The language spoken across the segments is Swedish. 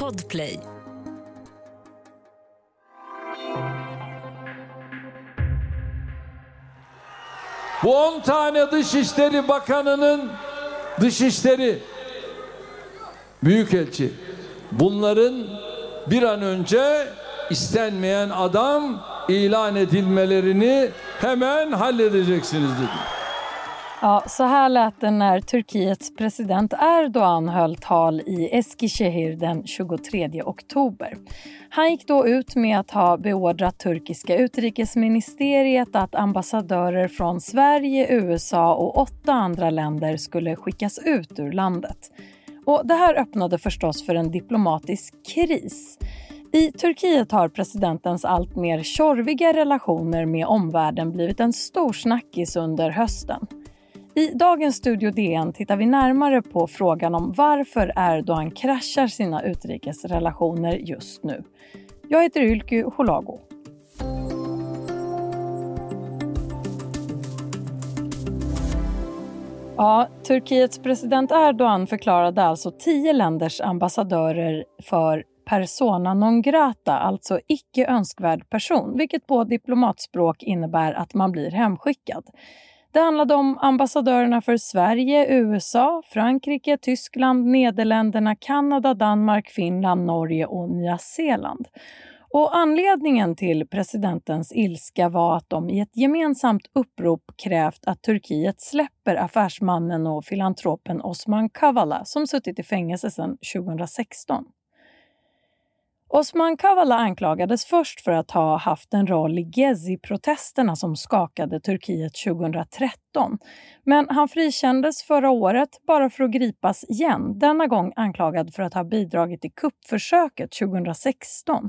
Podplay. Bu 10 tane Dışişleri Bakanı'nın dışişleri, büyükelçi, bunların bir an önce istenmeyen adam ilan edilmelerini hemen halledeceksiniz dedi. Ja, så här lät det när Turkiets president Erdogan höll tal i Eskişehir den 23 oktober. Han gick då ut med att ha beordrat turkiska utrikesministeriet att ambassadörer från Sverige, USA och 8 andra länder skulle skickas ut ur landet. Och det här öppnade förstås för en diplomatisk kris. I Turkiet har presidentens allt mer tjorviga relationer med omvärlden blivit en stor snackis under hösten. I dagens Studio DN tittar vi närmare på frågan om varför Erdogan kraschar sina utrikesrelationer just nu. Jag heter Ylke Holago. Ja, Turkiets president Erdogan förklarade alltså 10 länders ambassadörer för persona non grata, alltså icke önskvärd person, vilket på diplomatspråk innebär att man blir hemskickad. Det handlade om ambassadörerna för Sverige, USA, Frankrike, Tyskland, Nederländerna, Kanada, Danmark, Finland, Norge och Nya Zeeland. Och anledningen till presidentens ilska var att de i ett gemensamt upprop krävt att Turkiet släpper affärsmannen och filantropen Osman Kavala som suttit i fängelse sedan 2016. Osman Kavala anklagades först för att ha haft en roll i Gezi-protesterna som skakade Turkiet 2013. Men han frikändes förra året bara för att gripas igen, denna gång anklagad för att ha bidragit till kuppförsöket 2016.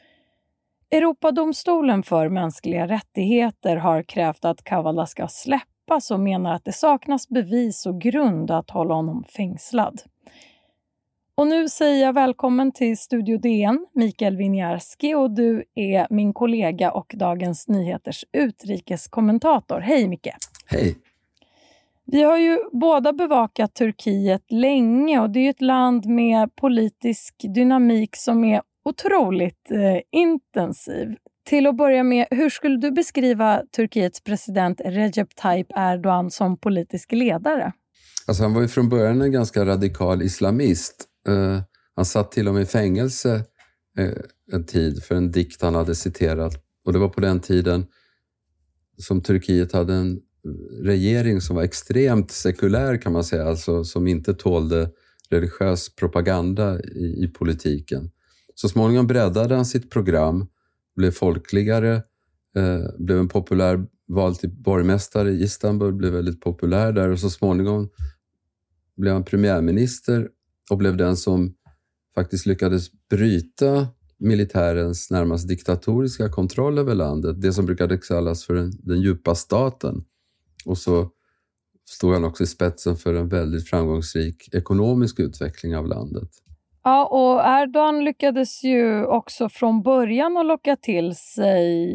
Europadomstolen för mänskliga rättigheter har krävt att Kavala ska släppas och menar att det saknas bevis och grund att hålla honom fängslad. Och nu säger jag välkommen till Studio DN, Mikael Winiarski, och du är min kollega och Dagens Nyheters utrikeskommentator. Hej Micke! Hej! Vi har ju båda bevakat Turkiet länge och det är ju ett land med politisk dynamik som är otroligt intensiv. Till att börja med, hur skulle du beskriva Turkiets president Recep Tayyip Erdogan som politisk ledare? Alltså han var ju från början en ganska radikal islamist. Han satt till och med i fängelse en tid för en dikt han hade citerat. Och det var på den tiden som Turkiet hade en regering som var extremt sekulär kan man säga. Alltså som inte tålde religiös propaganda i politiken. Så småningom breddade han sitt program, blev folkligare, blev en populär val till borgmästare i Istanbul, blev väldigt populär där. Och så småningom blev han premiärminister och blev den som faktiskt lyckades bryta militärens närmast diktatoriska kontroll över landet. Det som brukade kallas för den djupa staten. Och så stod han också i spetsen för en väldigt framgångsrik ekonomisk utveckling av landet. Ja, och Erdogan lyckades ju också från början att locka till sig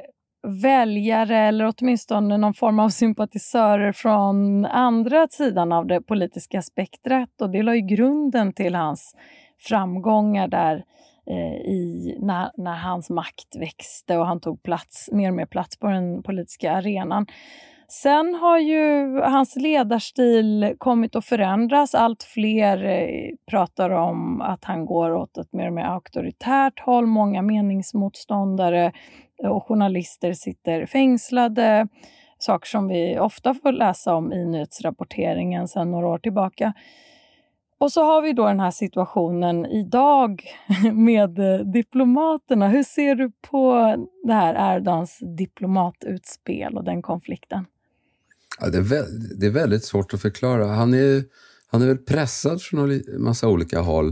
väljare eller åtminstone någon form av sympatisörer från andra sidan av det politiska spektrat, och det la ju grunden till hans framgångar där när hans makt växte och han tog mer och mer plats på den politiska arenan. Sen har ju hans ledarstil kommit att förändras. Allt fler pratar om att han går åt ett mer och mer auktoritärt håll. Många meningsmotståndare och journalister sitter fängslade. Saker som vi ofta får läsa om i nyhetsrapporteringen sedan några år tillbaka. Och så har vi då den här situationen idag med diplomaterna. Hur ser du på det här Erdogans diplomatutspel och den konflikten? Ja, det är väldigt svårt att förklara. Han är väl pressad från en massa olika håll.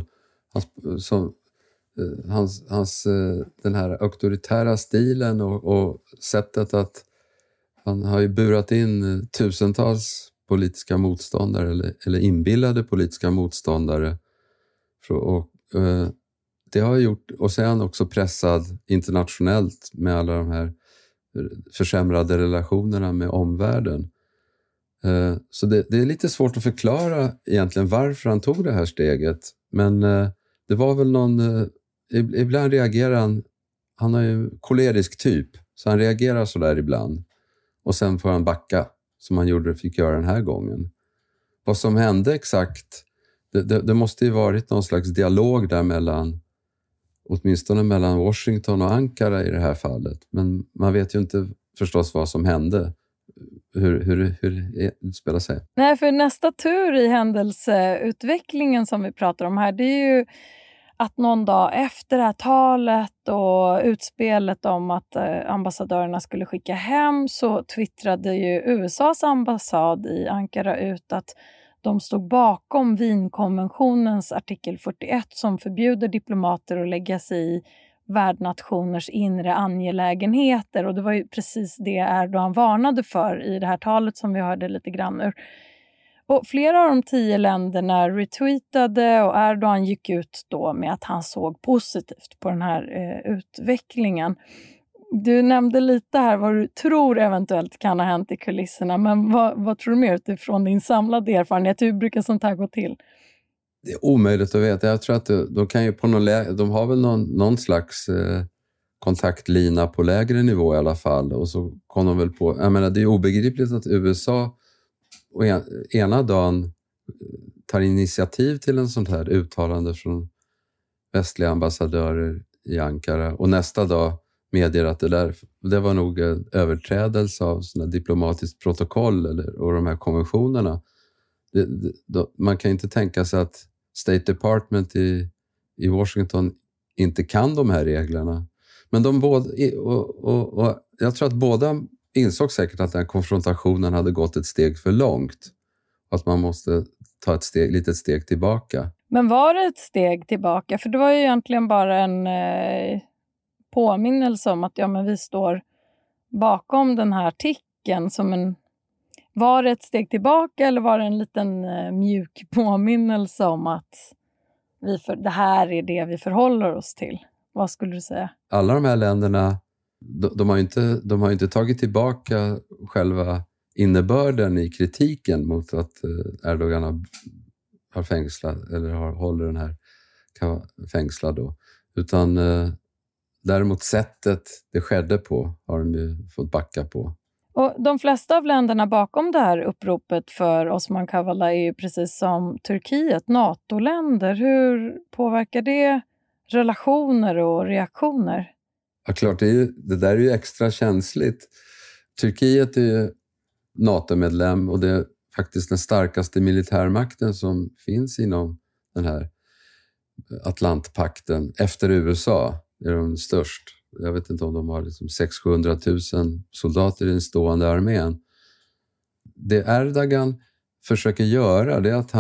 Den här auktoritära stilen och sättet att han har ju burat in tusentals politiska motståndare eller inbillade politiska motståndare. Det har gjort, och sen också pressad internationellt med alla de här försämrade relationerna med omvärlden. Så det är lite svårt att förklara egentligen varför han tog det här steget. Men Det var väl någon... Ibland reagerar han har ju kolerisk typ, så han reagerar så där ibland. Och sen får han backa, som han fick göra den här gången. Vad som hände exakt, det måste ju varit någon slags dialog där åtminstone mellan Washington och Ankara i det här fallet. Men man vet ju inte förstås vad som hände, hur det utspelar sig. Nej, för nästa tur i händelseutvecklingen som vi pratar om här, det är ju att någon dag efter det här talet och utspelet om att ambassadörerna skulle skicka hem, så twittrade ju USAs ambassad i Ankara ut att de stod bakom Wienkonventionens artikel 41 som förbjuder diplomater att lägga sig i värdnationers inre angelägenheter. Och det var ju precis det Erdogan varnade för i det här talet som vi hörde lite grann ur. Och flera av de 10 länderna retweetade och Erdogan gick ut då med att han såg positivt på den här utvecklingen. Du nämnde lite här vad du tror eventuellt kan ha hänt i kulisserna, men vad tror du mer utifrån din samlade erfarenhet? Hur brukar sånt här gå till? Det är omöjligt att veta. Jag tror att de kan ju på de har väl någon slags kontaktlina på lägre nivå i alla fall. Och så kom de väl på, jag menar det är obegripligt att USA ena dagen tar initiativ till en sånt här uttalande från västliga ambassadörer i Ankara och nästa dag medger att det var nog en överträdelse av såna diplomatiskt protokoll och de här konventionerna. Man kan inte tänka sig att State Department i Washington inte kan de här reglerna. Men och jag tror att båda insåg säkert att den här konfrontationen hade gått ett steg för långt. Och att man måste ta ett litet steg tillbaka. Men var det ett steg tillbaka? För det var ju egentligen bara en påminnelse om att men vi står bakom den här artikeln. Var det ett steg tillbaka eller var det en liten mjuk påminnelse om att det här är det vi förhåller oss till? Vad skulle du säga? Alla de här länderna, de har ju inte tagit tillbaka själva innebörden i kritiken mot att Erdogan har fängslat eller håller den här fängslad då. Utan däremot sättet det skedde på har de ju fått backa på. Och de flesta av länderna bakom det här uppropet för Osman Kavala är ju precis som Turkiet, NATO-länder. Hur påverkar det relationer och reaktioner? Ja, klart, det där är ju extra känsligt. Turkiet är ju NATO-medlem och det är faktiskt den starkaste militärmakten som finns inom den här Atlantpakten. Efter USA är de störst. Jag vet inte om de har liksom 600-700 000 soldater i den stående armén. Det Erdogan försöker göra det är att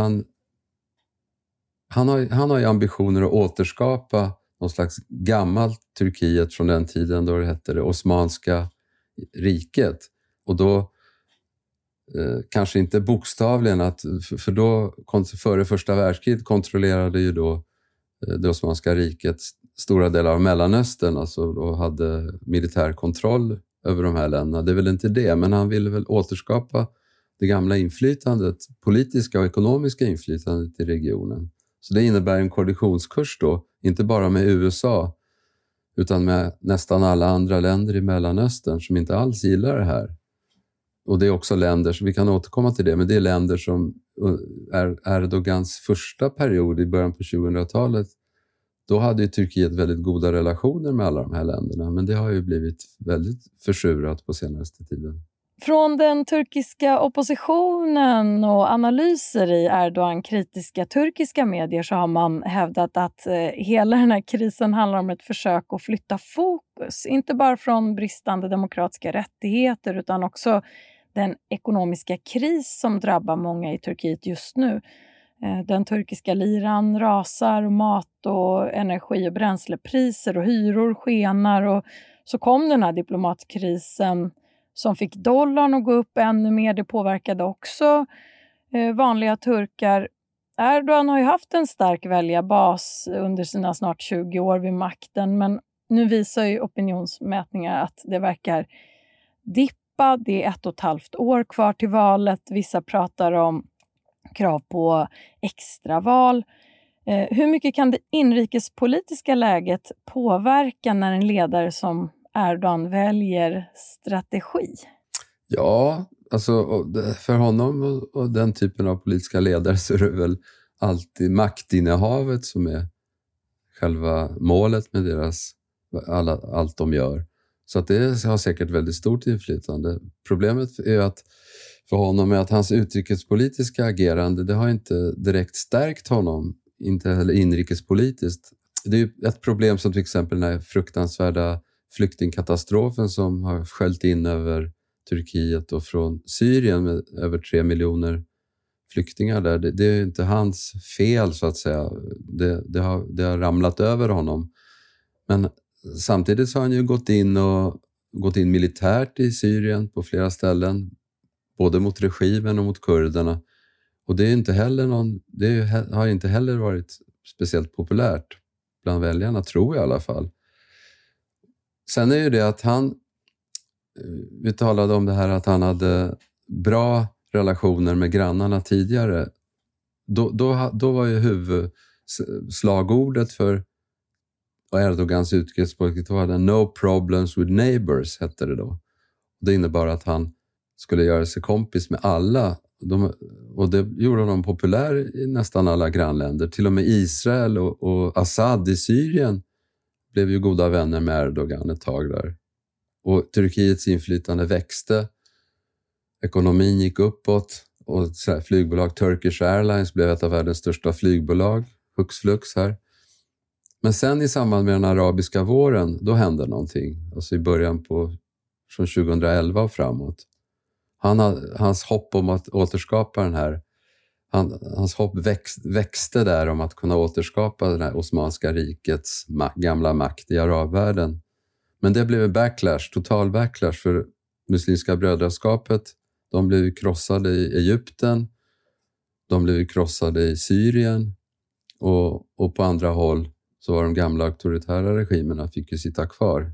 han har ju ambitioner att återskapa någon slags gammalt Turkiet från den tiden då det hette det Osmanska riket. Och då kanske inte bokstavligen för då före första världskriget kontrollerade ju då det Osmanska riket stora delar av Mellanöstern, alltså då hade militär kontroll över de här länderna. Det är väl inte det, men han ville väl återskapa det gamla inflytandet, politiska och ekonomiska inflytandet i regionen. Så det innebär en koalitionskurs då, inte bara med USA utan med nästan alla andra länder i Mellanöstern som inte alls gillar det här. Och det är också länder, så vi kan återkomma till det, men det är länder som är Erdogans första period i början på 2000-talet. Då hade ju Turkiet väldigt goda relationer med alla de här länderna, men det har ju blivit väldigt försurat på senaste tiden. Från den turkiska oppositionen och analyser i Erdogan-kritiska turkiska medier så har man hävdat att hela den här krisen handlar om ett försök att flytta fokus. Inte bara från bristande demokratiska rättigheter utan också den ekonomiska kris som drabbar många i Turkiet just nu. Den turkiska liran rasar och mat och energi- och bränslepriser och hyror skenar och så kom den här diplomatkrisen som fick dollarn att gå upp ännu mer. Det påverkade också vanliga turkar. Erdogan har ju haft en stark väljarbas under sina snart 20 år vid makten, men nu visar ju opinionsmätningar att det verkar dippa. Det är 1,5 år kvar till valet. Vissa pratar om krav på extraval. Hur mycket kan det inrikespolitiska läget påverka när en ledare som Erdogan väljer strategi? Ja, alltså för honom och den typen av politiska ledare så är det väl alltid maktinnehavet som är själva målet med allt de gör. Så att det har säkert väldigt stort inflytande. Problemet är att för honom är att hans utrikespolitiska agerande, det har inte direkt stärkt honom, inte heller inrikespolitiskt. Det är ju ett problem som till exempel den här fruktansvärda flyktingkatastrofen som har skällt in över Turkiet och från Syrien med över 3 miljoner flyktingar där. Det är inte hans fel så att säga. Det har ramlat över honom. Men samtidigt så har han ju gått in militärt i Syrien på flera ställen. Både mot regimen och mot kurderna. Och det är inte heller har inte heller varit speciellt populärt bland väljarna, tror jag i alla fall. Sen är ju det att vi talade om det här att han hade bra relationer med grannarna tidigare. Då var ju huvudslagordet för Erdogans utrikespolitik var det no problems with neighbors, hette det då. Det innebar att han skulle göra sig kompis med alla. Och det gjorde honom populär i nästan alla grannländer. Till och med Israel och Assad i Syrien blev ju goda vänner med Erdogan ett tag där. Och Turkiets inflytande växte. Ekonomin gick uppåt. Och flygbolag Turkish Airlines blev ett av världens största flygbolag. Hux flux här. Men sen i samband med den arabiska våren, då hände någonting. Alltså i början från 2011 och framåt. Hans hopp om att återskapa den här, hans hopp växte där om att kunna återskapa den här Osmanska rikets gamla makt i arabvärlden. Men det blev en total backlash för Muslimska brödraskapet. De blev krossade i Egypten, de blev krossade i Syrien och på andra håll så var de gamla auktoritära regimerna fick ju sitta kvar.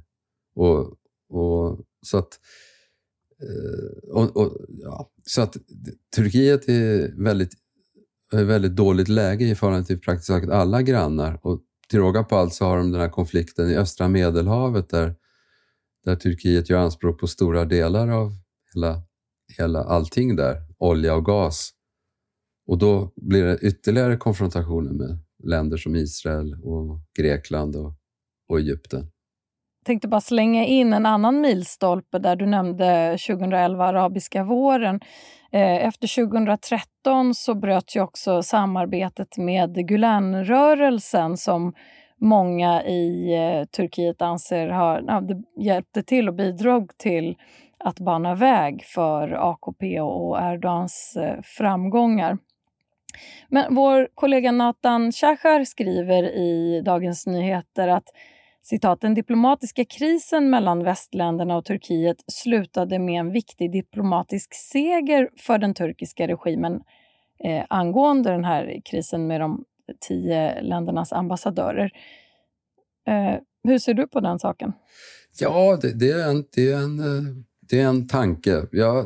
Så att Turkiet är väldigt dåligt läge i förhållande till praktiskt taget alla grannar. Och till råga på allt så har de den här konflikten i östra Medelhavet där Turkiet gör anspråk på stora delar av hela allting där, olja och gas. Och då blir det ytterligare konfrontationer med länder som Israel och Grekland och Egypten. Jag tänkte bara slänga in en annan milstolpe där du nämnde 2011 arabiska våren. Efter 2013 så bröt ju också samarbetet med Gülenrörelsen som många i Turkiet anser det hjälpte till och bidrog till att bana väg för AKP och Erdogans framgångar. Men vår kollega Nathan Shachar skriver i Dagens Nyheter att citat, den diplomatiska krisen mellan västländerna och Turkiet slutade med en viktig diplomatisk seger för den turkiska regimen angående den här krisen med de 10 ländernas ambassadörer. Hur ser du på den saken? Ja, det är en tanke. Ja,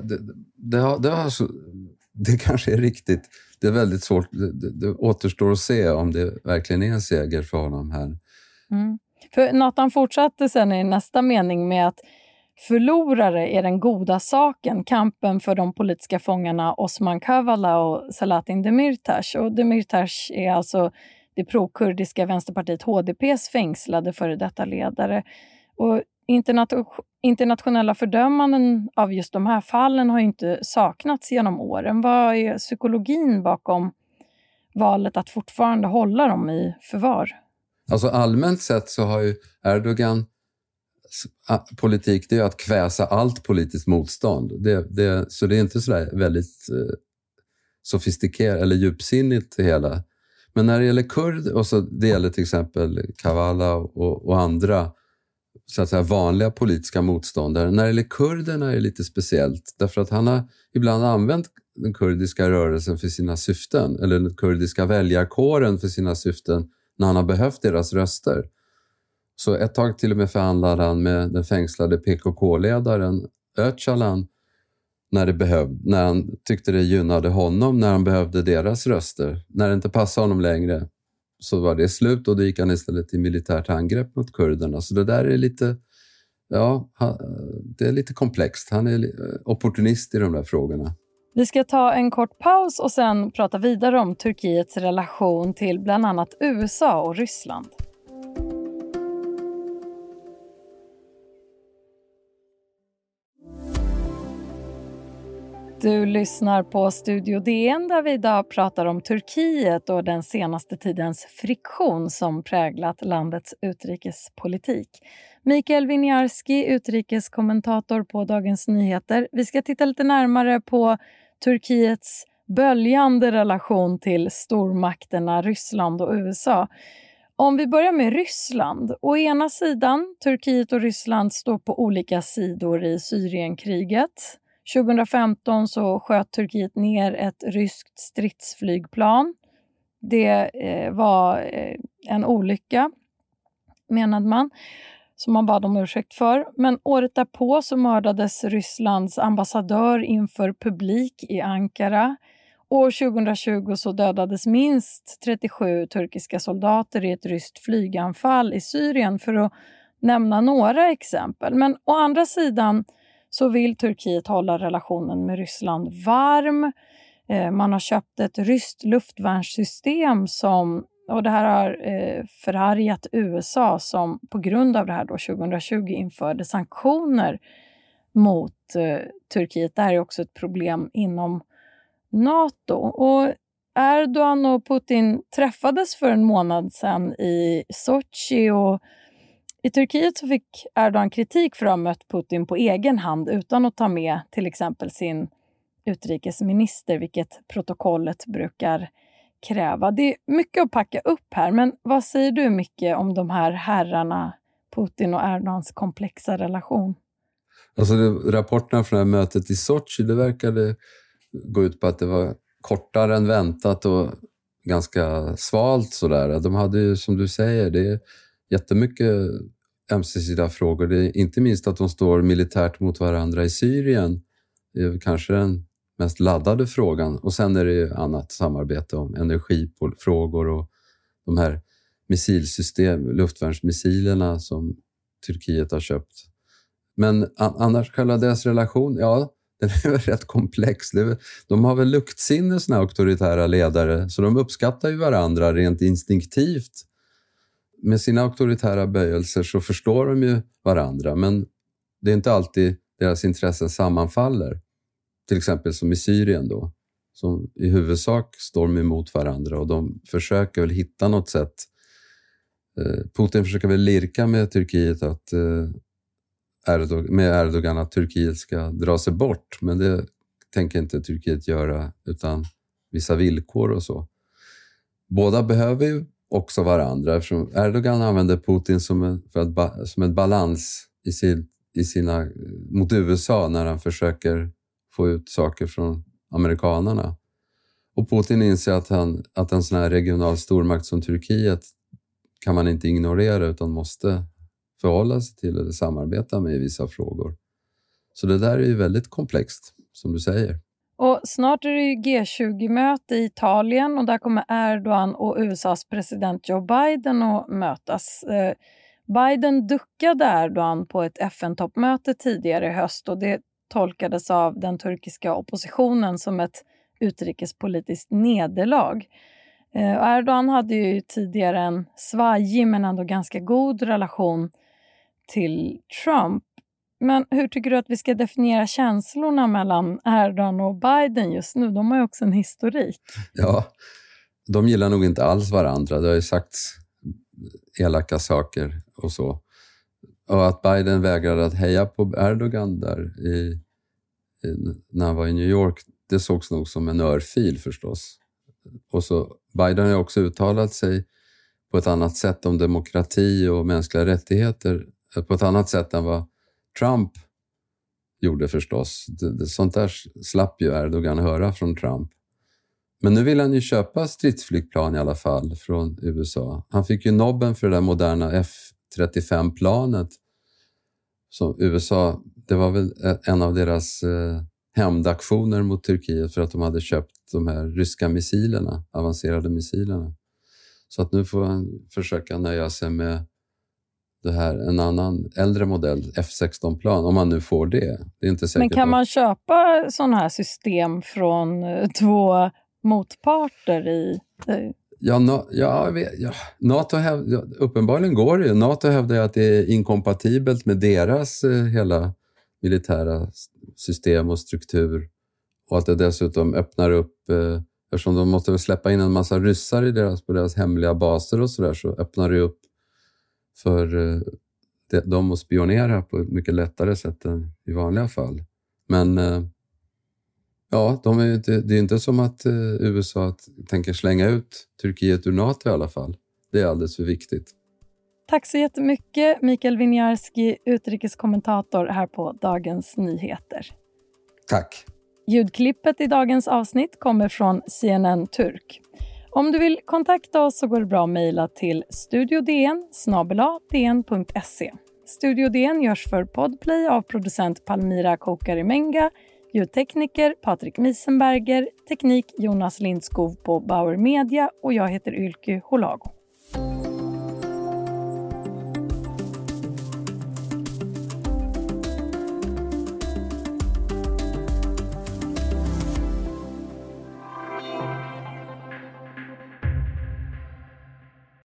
det kanske är riktigt. Det är väldigt svårt. Det återstår att se om det verkligen är en seger för honom här. Mm. För Nathan fortsatte sen i nästa mening med att förlorare är den goda saken, kampen för de politiska fångarna Osman Kavala och Selahattin Demirtas. Och Demirtas är alltså det prokurdiska vänsterpartiet HDPs fängslade före detta ledare. Och internationella fördömanden av just de här fallen har inte saknats genom åren. Vad är psykologin bakom valet att fortfarande hålla dem i förvar? Alltså allmänt sett så har ju Erdogan politik, det är att kväsa allt politiskt motstånd. Så det är inte sådär väldigt sofistikerat eller djupsinnigt det hela. Men när det gäller kurd, och så det gäller till exempel Kavala och andra så att säga vanliga politiska motståndare. När det gäller kurderna är det lite speciellt. Därför att han har ibland använt den kurdiska rörelsen för sina syften. Eller den kurdiska väljarkåren för sina syften när han har behövt deras röster. Så ett tag till och med förhandlade han med den fängslade PKK-ledaren Öcalan när han tyckte det gynnade honom, när han behövde deras röster. När det inte passade honom längre så var det slut och då gick han istället till militärt angrepp mot kurderna. Så det där är lite, det är lite komplext. Han är opportunist i de där frågorna. Vi ska ta en kort paus och sen prata vidare om Turkiets relation till bland annat USA och Ryssland. Du lyssnar på Studio DN där vi idag pratar om Turkiet och den senaste tidens friktion som präglat landets utrikespolitik. Mikael Winiarski, utrikeskommentator på Dagens Nyheter. Vi ska titta lite närmare på Turkiets böljande relation till stormakterna Ryssland och USA. Om vi börjar med Ryssland. Å ena sidan, Turkiet och Ryssland står på olika sidor i Syrienkriget. 2015 så sköt Turkiet ner ett ryskt stridsflygplan. Det var en olycka, menade man, som man bad om ursäkt för. Men året därpå så mördades Rysslands ambassadör inför publik i Ankara. År 2020 så dödades minst 37 turkiska soldater i ett ryskt flyganfall i Syrien, för att nämna några exempel. Men å andra sidan så vill Turkiet hålla relationen med Ryssland varm. Man har köpt ett ryskt luftvärnssystem och det här har förargat USA som på grund av det här då 2020 införde sanktioner mot Turkiet. Det här är också ett problem inom NATO. Och Erdogan och Putin träffades för en månad sedan i Sochi, och i Turkiet så fick Erdogan kritik för att ha mött Putin på egen hand utan att ta med till exempel sin utrikesminister, vilket protokollet brukar kräva. Det är mycket att packa upp här, men vad säger du, Micke, om de här herrarna, Putin och Erdogans komplexa relation? Alltså rapporterna från det här mötet i Sochi, det verkade gå ut på att det var kortare än väntat och ganska svalt sådär. De hade ju, som du säger, det är jättemycket ömsesidiga frågor. Det är inte minst att de står militärt mot varandra i Syrien. Det är kanske den mest laddade frågan. Och sen är det ju annat samarbete om energifrågor och de här luftvärnsmissilerna som Turkiet har köpt. Men annars själva deras relation, ja, den är väl rätt komplex. De har väl luktsinne, såna auktoritära ledare, så de uppskattar ju varandra rent instinktivt. Med sina auktoritära böjelser så förstår de ju varandra, men det är inte alltid deras intressen sammanfaller. Till exempel som i Syrien då, som i huvudsak står de emot varandra, och de försöker väl hitta något sätt. Putin försöker väl lirka med Turkiet med Erdogan att Turkiet ska dra sig bort, men det tänker inte Turkiet göra utan vissa villkor och så. Båda behöver ju också varandra, eftersom Erdogan använder Putin som en balans mot USA när han försöker få ut saker från amerikanerna. Och Putin inser att en sån här regional stormakt som Turkiet kan man inte ignorera utan måste förhålla sig till eller samarbeta med i vissa frågor. Så det där är ju väldigt komplext, som du säger. Och snart är det ju G20-möte i Italien, och där kommer Erdogan och USAs president Joe Biden att mötas. Biden duckade Erdogan på ett FN-toppmöte tidigare i höst, och det tolkades av den turkiska oppositionen som ett utrikespolitiskt nederlag. Erdogan hade ju tidigare en svajig men ändå ganska god relation till Trump. Men hur tycker du att vi ska definiera känslorna mellan Erdogan och Biden just nu? De har ju också en historik. Ja, de gillar nog inte alls varandra. Det har ju sagts elaka saker och så. Och att Biden vägrade att heja på Erdogan där när han var i New York, det sågs nog som en örfil förstås. Och så Biden har också uttalat sig på ett annat sätt om demokrati och mänskliga rättigheter, på ett annat sätt än vad Trump gjorde förstås. Sånt där slapp ju Erdogan höra från Trump. Men nu vill han ju köpa stridsflygplan i alla fall från USA. Han fick ju nobben för det där moderna F-35-planet. Så USA, det var väl en av deras hämndaktioner mot Turkiet för att de hade köpt de här ryska missilerna, avancerade missilerna. Så att nu får han försöka nöja sig med det här, en annan äldre modell, F16-plan, om man nu får det. Det är inte säkert. Men kan man köpa sådana här system från två motparter i... NATO uppenbarligen går det ju. NATO hävdar att det är inkompatibelt med deras hela militära system och struktur. Och att det dessutom öppnar upp, eftersom de måste släppa in en massa ryssar på deras hemliga baser och sådär, så öppnar det upp för dem att spionera på ett mycket lättare sätt än i vanliga fall. Men ja, det är inte som att USA tänker slänga ut Turkiet ur NATO i alla fall. Det är alldeles för viktigt. Tack så jättemycket, Mikael Winiarski, utrikeskommentator här på Dagens Nyheter. Tack. Ljudklippet i dagens avsnitt kommer från CNN Turk. Om du vill kontakta oss så går det bra att mejla till studiodn@dn.se. Studio DN görs för Podplay av producent Palmira Kokarimenga, ljudtekniker Patrik Miesenberger, teknik Jonas Lindskov på Bauer Media och jag heter Ylke Holago.